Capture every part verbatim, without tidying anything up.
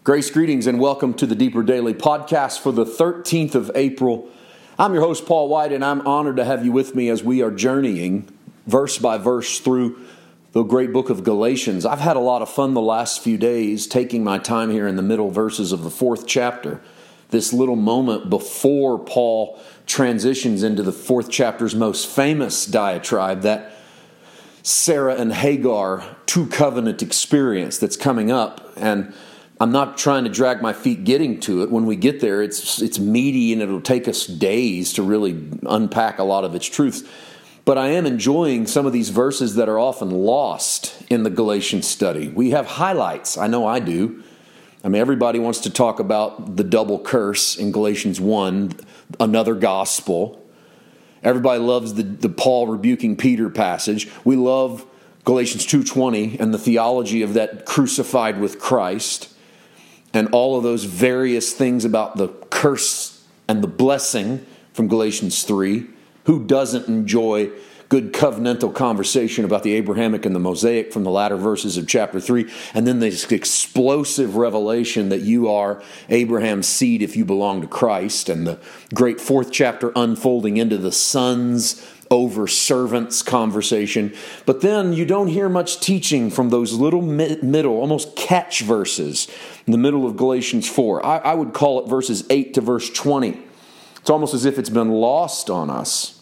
Grace, greetings, and welcome to the Deeper Daily podcast for the thirteenth of April. I'm your host, Paul White, and I'm honored to have you with me as we are journeying verse by verse through the great book of Galatians. I've had a lot of fun the last few days taking my time here in the middle verses of the fourth chapter, this little moment before Paul transitions into the fourth chapter's most famous diatribe, that Sarah and Hagar two covenant experience that's coming up. And I'm not trying to drag my feet getting to it. When we get there, it's it's meaty and it'll take us days to really unpack a lot of its truths. But I am enjoying some of these verses that are often lost in the Galatians study. We have highlights. I know I do. I mean, everybody wants to talk about the double curse in Galatians one, another gospel. Everybody loves the, the Paul rebuking Peter passage. We love Galatians two twenty and the theology of that crucified with Christ. And all of those various things about the curse and the blessing from Galatians three. Who doesn't enjoy good covenantal conversation about the Abrahamic and the Mosaic from the latter verses of chapter three? And then this explosive revelation that you are Abraham's seed if you belong to Christ. And the great fourth chapter unfolding into the sons over servants conversation. But then you don't hear much teaching from those little middle, almost catch verses in the middle of Galatians four. I, I would call it verses eight to verse twenty. It's almost as if it's been lost on us.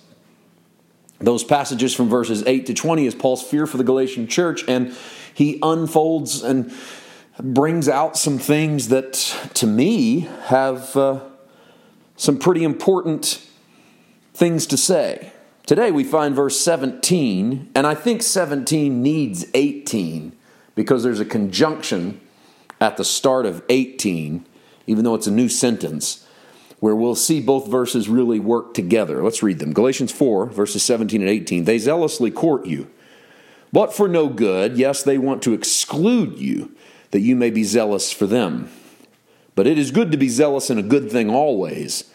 Those passages from verses eight to twenty is Paul's fear for the Galatian church, and he unfolds and brings out some things that, to me, have uh, some pretty important things to say. Today we find verse seventeen, and I think seventeen needs eighteen because there's a conjunction at the start of eighteen, even though it's a new sentence, where we'll see both verses really work together. Let's read them. Galatians four, verses seventeen and eighteen. They zealously court you, but for no good. Yes, they want to exclude you, that you may be zealous for them. But it is good to be zealous in a good thing always,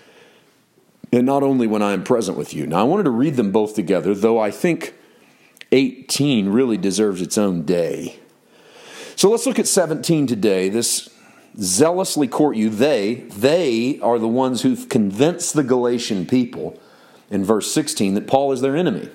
and not only when I am present with you. Now, I wanted to read them both together, though I think eighteen really deserves its own day. So let's look at seventeen today. This zealously court you, they, they are the ones who've convinced the Galatian people in verse sixteen that Paul is their enemy.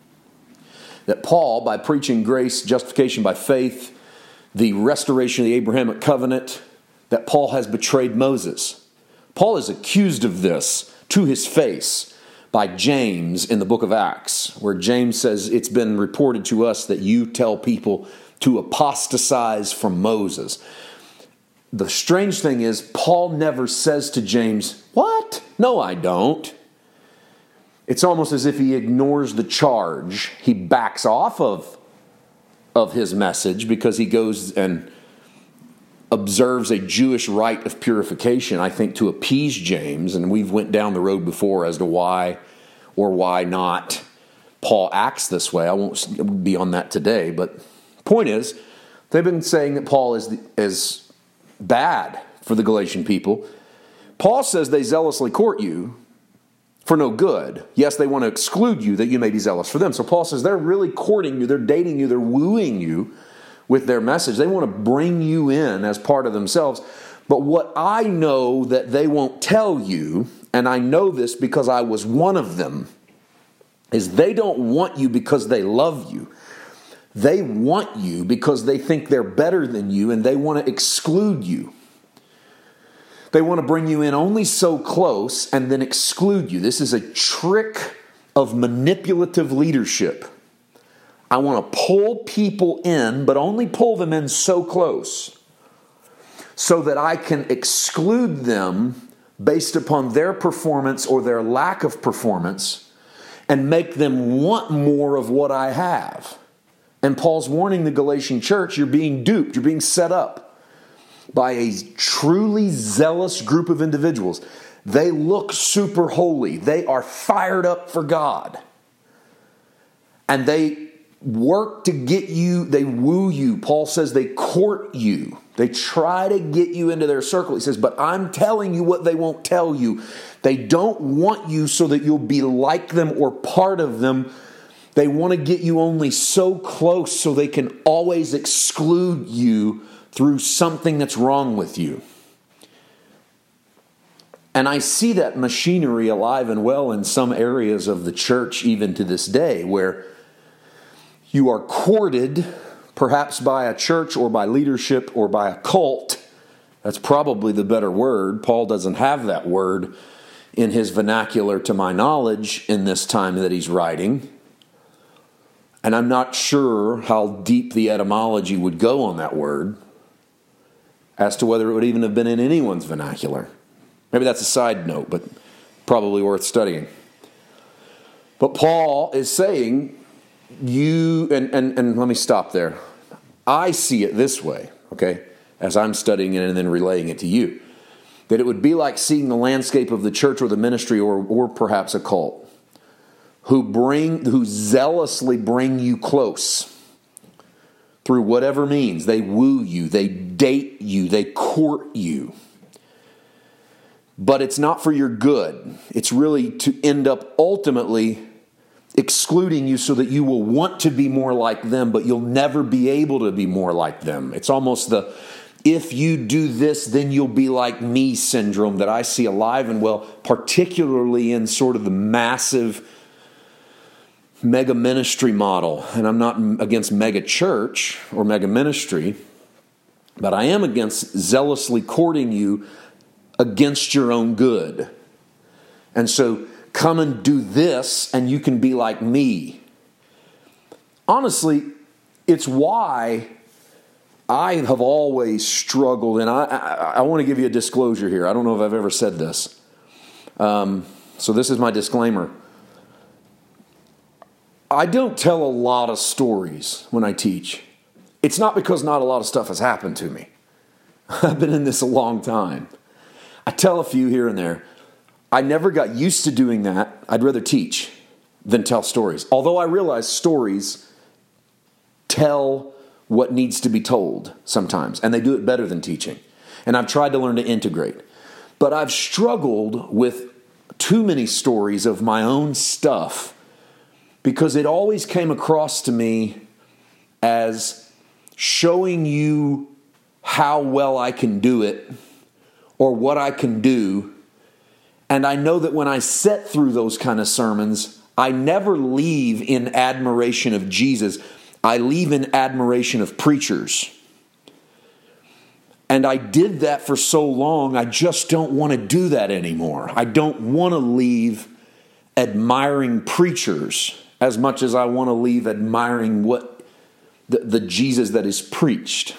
That Paul, by preaching grace, justification by faith, the restoration of the Abrahamic covenant, that Paul has betrayed Moses. Paul is accused of this to his face by James in the book of Acts, where James says it's been reported to us that you tell people to apostatize from Moses. The strange thing is, Paul never says to James, "What? No, I don't." It's almost as if he ignores the charge. He backs off of, of his message because he goes and observes a Jewish rite of purification, I think, to appease James. And we've went down the road before as to why or why not Paul acts this way. I won't be on that today. But the point is, they've been saying that Paul is is bad for the Galatian people. Paul says they zealously court you for no good. Yes, they want to exclude you that you may be zealous for them. So Paul says they're really courting you, they're dating you, they're wooing you with their message. They want to bring you in as part of themselves. But what I know that they won't tell you, and I know this because I was one of them, is they don't want you because they love you. They want you because they think they're better than you and they want to exclude you. They want to bring you in only so close and then exclude you. This is a trick of manipulative leadership. I want to pull people in, but only pull them in so close so that I can exclude them based upon their performance or their lack of performance and make them want more of what I have. And Paul's warning the Galatian church, you're being duped, you're being set up by a truly zealous group of individuals. They look super holy. They are fired up for God. And they work to get you, they woo you. Paul says they court you. They try to get you into their circle. He says, but I'm telling you what they won't tell you. They don't want you so that you'll be like them or part of them. They want to get you only so close so they can always exclude you through something that's wrong with you. And I see that machinery alive and well in some areas of the church even to this day, where you are courted perhaps by a church or by leadership or by a cult. That's probably the better word. Paul doesn't have that word in his vernacular to my knowledge in this time that he's writing. And I'm not sure how deep the etymology would go on that word as to whether it would even have been in anyone's vernacular. Maybe that's a side note, but probably worth studying. But Paul is saying, you, and, and, and let me stop there. I see it this way, okay, as I'm studying it and then relaying it to you, that it would be like seeing the landscape of the church or the ministry or, or perhaps a cult who bring, who zealously bring you close through whatever means. They woo you, they date you, they court you. But it's not for your good. It's really to end up ultimately excluding you so that you will want to be more like them, but you'll never be able to be more like them. It's almost the, if you do this, then you'll be like me syndrome that I see alive and well, particularly in sort of the massive mega ministry model. And I'm not against mega church or mega ministry, but I am against zealously courting you against your own good. And so come and do this and you can be like me. Honestly, it's why I have always struggled, and I, I, I want to give you a disclosure here. I don't know if I've ever said this. Um, so this is my disclaimer. I don't tell a lot of stories when I teach. It's not because not a lot of stuff has happened to me. I've been in this a long time. I tell a few here and there. I never got used to doing that. I'd rather teach than tell stories. Although I realize stories tell what needs to be told sometimes, and they do it better than teaching. And I've tried to learn to integrate. But I've struggled with too many stories of my own stuff because it always came across to me as showing you how well I can do it or what I can do. And I know that when I sit through those kind of sermons, I never leave in admiration of Jesus. I leave in admiration of preachers. And I did that for so long, I just don't want to do that anymore. I don't want to leave admiring preachers as much as I want to leave admiring what the, the Jesus that is preached.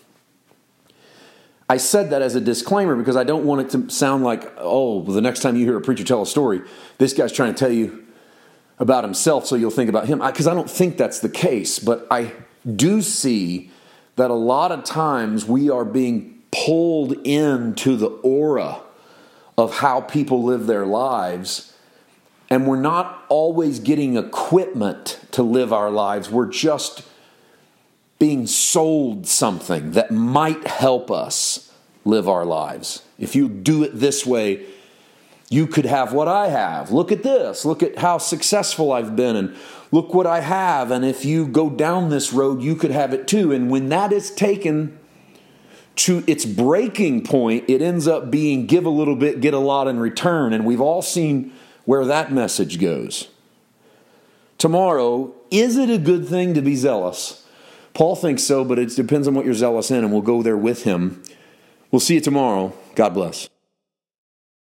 I said that as a disclaimer because I don't want it to sound like, oh, the next time you hear a preacher tell a story, this guy's trying to tell you about himself so you'll think about him. Because I, I don't think that's the case. But I do see that a lot of times we are being pulled into the aura of how people live their lives. And we're not always getting equipment to live our lives. We're just being sold something that might help us live our lives. If you do it this way, you could have what I have. Look at this. Look at how successful I've been, and look what I have. And if you go down this road, you could have it too. And when that is taken to its breaking point, it ends up being give a little bit, get a lot in return. And we've all seen where that message goes. Tomorrow, is it a good thing to be zealous? Paul thinks so, but it depends on what you're zealous in, and we'll go there with him. We'll see you tomorrow. God bless.